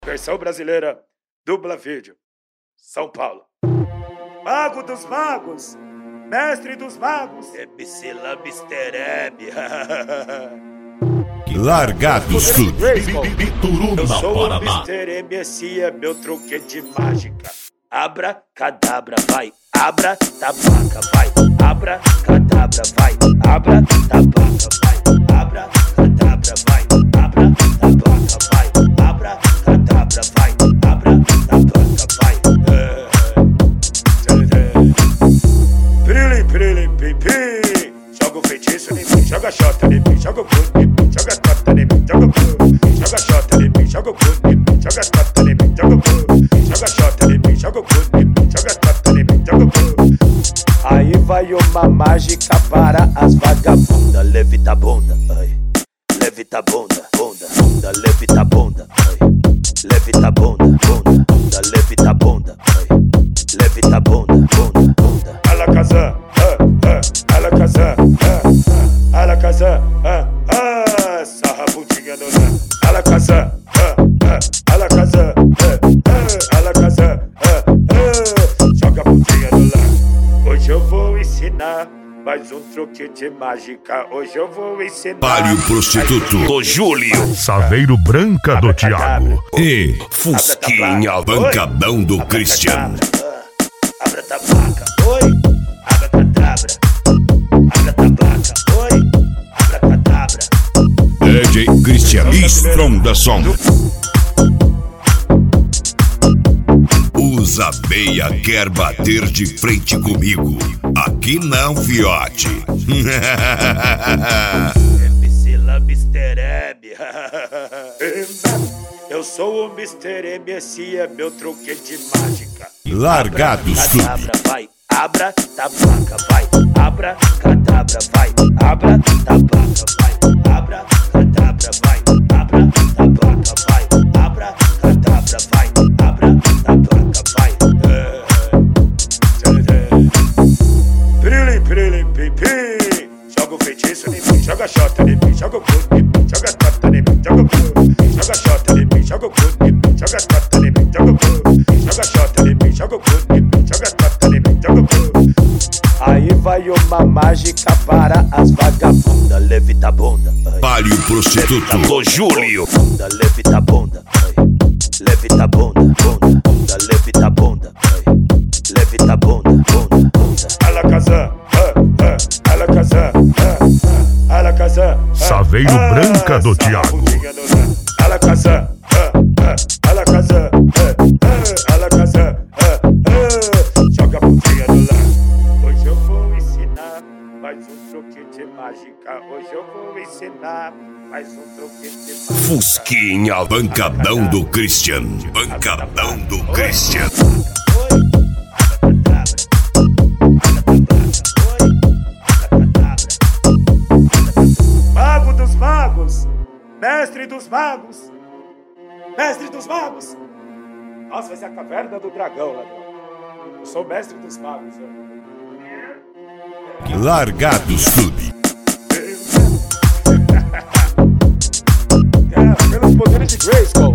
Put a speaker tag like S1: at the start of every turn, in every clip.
S1: Versão brasileira, dubla vídeo, São Paulo. Mago dos magos, mestre dos magos, MC Mister M.
S2: Largados tudo.
S1: Eu sou o Mister M, esse é meu truque de mágica. Abra, cadabra, vai. Abra, tabaca, vai. Abra, cadabra, vai. Abra, tabaca, vai. Abra, cadabra, vai. Abra, tabaca, vai. Abra, cadabra, vai. Abra, tabaca, vai. Prilim, prilim, pim, pim. Joga o feitiço em mim, joga xota em mim, joga o cu em mim, joga tota em mim, joga o cu. Joga xota em mim, joga o cu em mim, joga tota em mim, joga o cu. Joga xota em mim, joga o cu em mim, joga tota em mim, joga o cu. Aí vai uma mágica para as vagabundas. Levita a bunda, ai. Levita a bunda, bunda, bunda, levita a bunda, ai. Levita a bunda, bunda, bunda, levita a bunda, ai. Levita a bunda, bunda, bunda. Alakazam, Alakazam, Alakazam, sarra a bundinha no lã. Alakazam, Alakazam, Alakazam, joga a bundinha no lã. Hoje eu vou ensinar mais um truque de mágica. Hoje eu vou ensinar
S2: Palio Prostituto
S3: do Júlio,
S4: Saveiro Branca do Thiago
S2: e Fusquinha Pancadão do Christian.
S1: Abra tabaca, oi, abra cadabra. Abra tabaca, oi, abra cadabra.
S2: DJ Christian Stronda Som. Usa Beia quer bater de frente comigo. Aqui não, fiote.
S1: MC Mister M. Eu sou o Mister M, esse é meu truque de mágica.
S2: Largados tudo.
S1: Cadabra, vai. Abra, tabaca, vai. Abra, cadabra, vai. Abra, tabaca, vai. Abra, cadabra, vai. Abra, tabaca, vai. Abra, cadabra, vai. Abra, tabaca, vai. Prilim, prilim, pim, pim. Joga o feitiço em mim, joga xota em mim, joga o cu em mim, joga tota em mim, joga o cu. Joga xota em mim, joga o cu em mim, joga tota em mim, joga o cu. Joga xota em mim, joga o cu em mim, joga tota em mim, joga o cu. Aí vai uma mágica para as vagabundas. Levita a bunda, ai.
S2: Palio Prostituto
S3: do Júlio,
S1: Bunda, levita a bunda, ai. Levita a bunda, bunda, bunda, levita a bunda, ai. Levita a bunda, bunda, bunda. Alakazam, Alakazam, Alakazam,
S4: Saveiro Branca do Thiago.
S1: Alakazam, Alakazam, Alakazam, joga a bundinha no lã. Hoje eu vou ensinar mais um truque de mágica. Hoje eu vou ensinar mais um truque de mágica.
S2: Fusquinha Pancadão do Christian. Pancadão do Christian.
S1: Mago dos magos, mestre dos magos, mestre dos magos. Nossa, vai ser a caverna do dragão, ladrão. Eu sou o mestre dos magos.
S2: Largados tudo.
S1: Pelos poderes de Grayskull.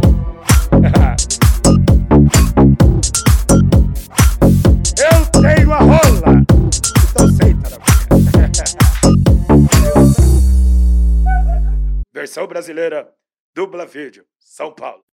S1: Eu tenho a rola. Então senta na minha. Versão brasileira, dubla vídeo, São Paulo.